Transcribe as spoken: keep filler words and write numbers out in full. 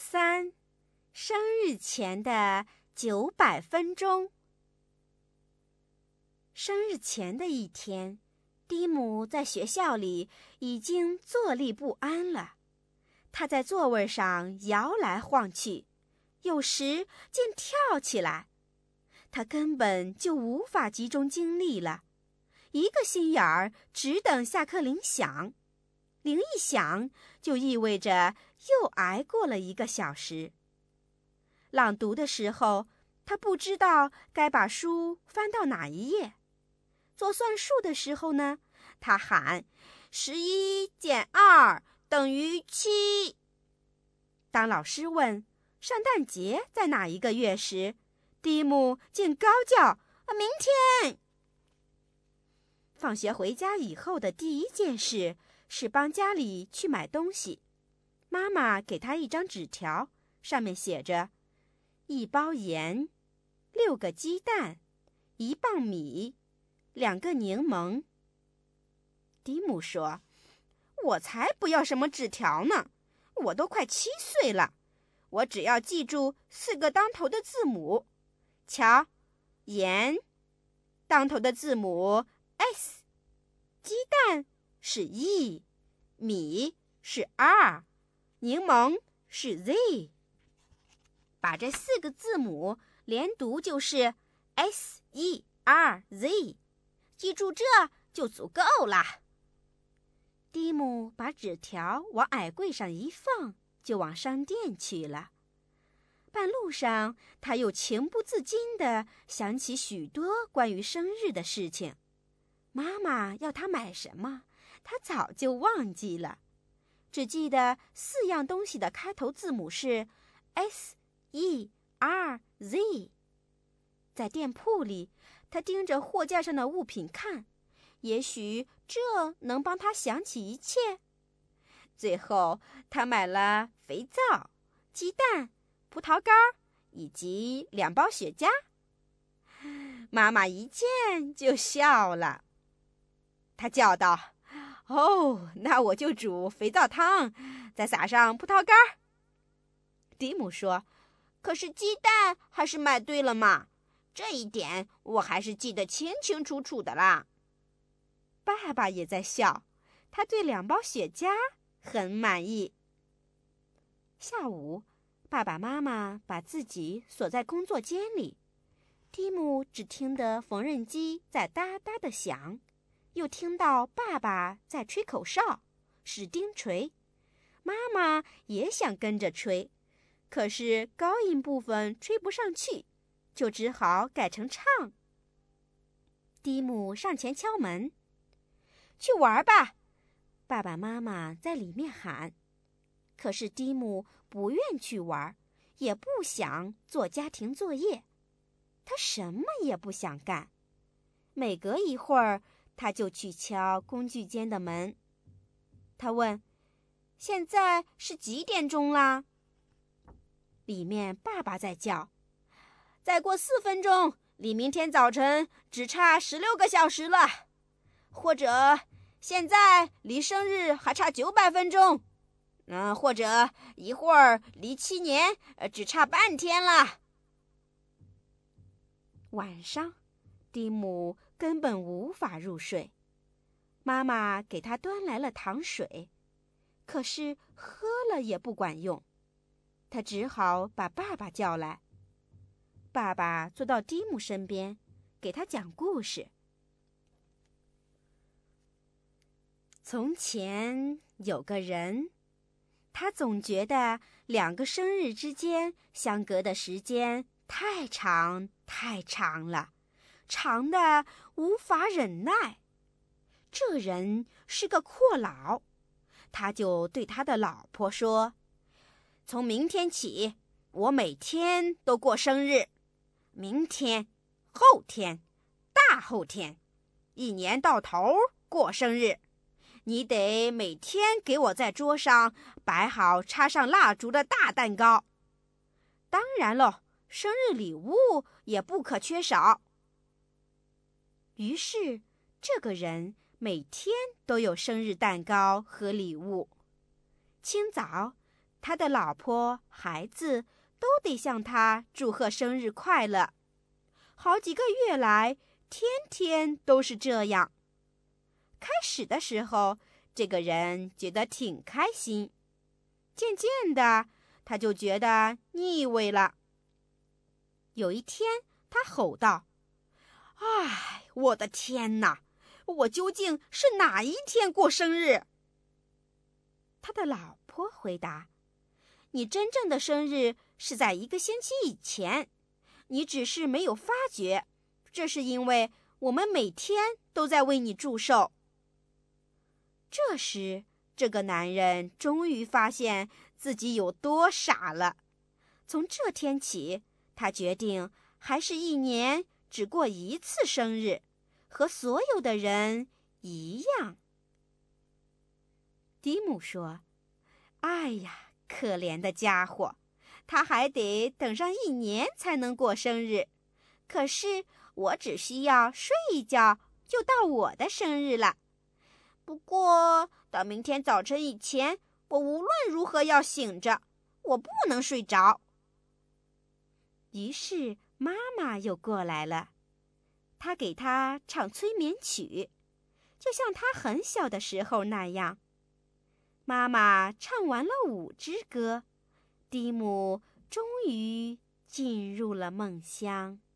三，生日前的九百分钟。生日前的一天，蒂姆在学校里已经坐立不安了。他在座位上摇来晃去，有时竟跳起来。他根本就无法集中精力了，一个心眼儿只等下课铃响。铃一响，就意味着又挨过了一个小时。朗读的时候，他不知道该把书翻到哪一页。做算术的时候呢，他喊十一减二等于七。当老师问圣诞节在哪一个月时，蒂姆竟高叫明天。放学回家以后的第一件事是帮家里去买东西。妈妈给他一张纸条，上面写着一包盐，六个鸡蛋，一磅米，两个柠檬。蒂姆说，我才不要什么纸条呢，我都快七岁了，我只要记住四个当头的字母。瞧，盐，当头的字母 S， 鸡蛋是 E， 米是 R， 柠檬是 Z。 把这四个字母连读就是 S E R Z， 记住这就足够了。蒂姆把纸条往矮柜上一放，就往商店去了。半路上，他又情不自禁地想起许多关于生日的事情。妈妈要他买什么，他早就忘记了，只记得四样东西的开头字母是 S E R Z。 在店铺里，他盯着货架上的物品看，也许这能帮他想起一切。最后，他买了肥皂、鸡蛋、葡萄干以及两包雪茄。妈妈一见就笑了，她叫道，哦，那我就煮肥皂汤，再撒上葡萄干。蒂姆说，可是鸡蛋还是买对了嘛，这一点我还是记得清清楚楚的啦。爸爸也在笑，他对两包雪茄很满意。下午，爸爸妈妈把自己锁在工作间里，蒂姆只听得缝纫机在哒哒地响，又听到爸爸在吹口哨、使钉锤。妈妈也想跟着吹，可是高音部分吹不上去，就只好改成唱。蒂姆上前敲门，去玩吧，爸爸妈妈在里面喊。可是蒂姆不愿去玩，也不想做家庭作业，他什么也不想干。每隔一会儿，他就去敲工具间的门。他问，现在是几点钟啦？里面爸爸在叫，再过四分钟，离明天早晨只差十六个小时了。或者，现在离生日还差九百分钟。嗯，或者一会儿离七年，呃，只差半天了。晚上，蒂姆根本无法入睡。妈妈给他端来了糖水，可是喝了也不管用。他只好把爸爸叫来。爸爸坐到蒂姆身边，给他讲故事。从前有个人，他总觉得两个生日之间相隔的时间太长太长了，长的无法忍耐。这人是个阔佬，他就对他的老婆说，从明天起，我每天都过生日，明天、后天、大后天，一年到头过生日。你得每天给我在桌上摆好插上蜡烛的大蛋糕，当然了，生日礼物也不可缺少。于是，这个人每天都有生日蛋糕和礼物。清早， 他的老婆、孩子都得向他祝贺生日快乐。好几个月来，天天都是这样。开始的时候，这个人觉得挺开心，渐渐的，他就觉得腻味了。有一天，他吼道：“哎，我的天哪！我究竟是哪一天过生日？”他的老婆回答：“你真正的生日是在一个星期以前，你只是没有发觉，这是因为我们每天都在为你祝寿。”这时，这个男人终于发现自己有多傻了。从这天起，他决定还是一年只过一次生日，和所有的人一样。蒂姆说：“哎呀，可怜的家伙，他还得等上一年才能过生日。可是我只需要睡一觉，就到我的生日了。不过到明天早晨以前，我无论如何要醒着，我不能睡着。”于是妈妈又过来了，她给他唱催眠曲，就像他很小的时候那样。妈妈唱完了五支歌，蒂姆终于进入了梦乡。